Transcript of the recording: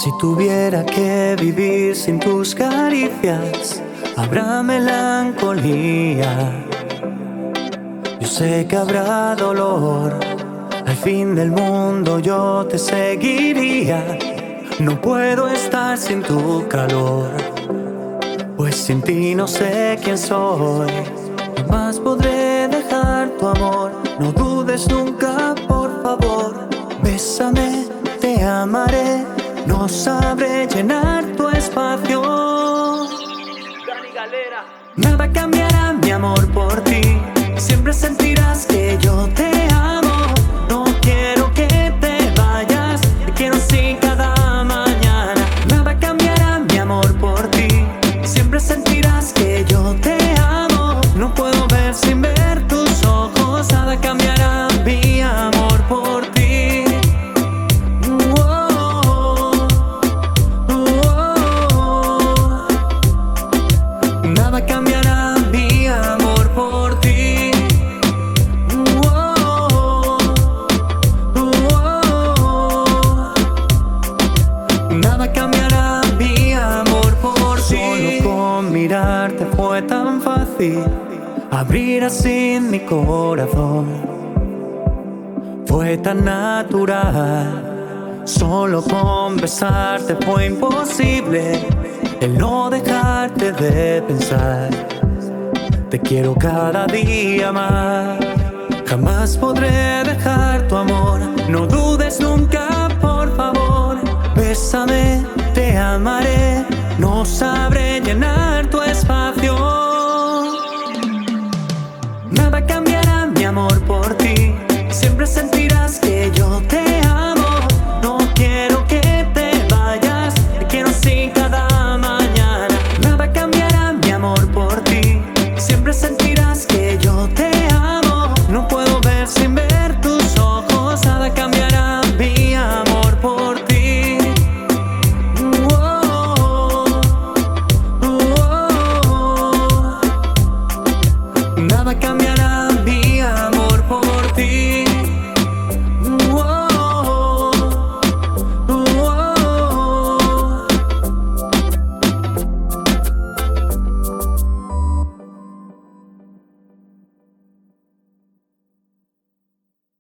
Si tuviera que vivir sin tus caricias, habrá melancolía. Yo sé que habrá dolor. Al fin del mundo yo te seguiría. No puedo estar sin tu calor, pues sin ti no sé quién soy. Jamás podré dejar tu amor. No dudes nunca, por favor. Bésame, te amaré. No sabré llenar tu espacio. Dani Galera. Nada cambiará mi amor por ti. Siempre sentirás que yo te amo. No quiero que te vayas. Te quiero así cada mañana. Nada cambiará mi amor por ti. Siempre sentirás que yo te amo. No puedo ver sin ver tus ojos. Nada cambiará mi amor por ti. Nada cambiará mi amor por ti. Nada cambiará mi amor por ti. Solo con mirarte fue tan fácil abrir así mi corazón. Fue tan natural. Solo con besarte fue imposible el no dejarte de pensar. Te quiero cada día más. Jamás podré dejar tu amor. No dudes nunca, por favor. Bésame, te amaré. No sabré llenar tu espacio.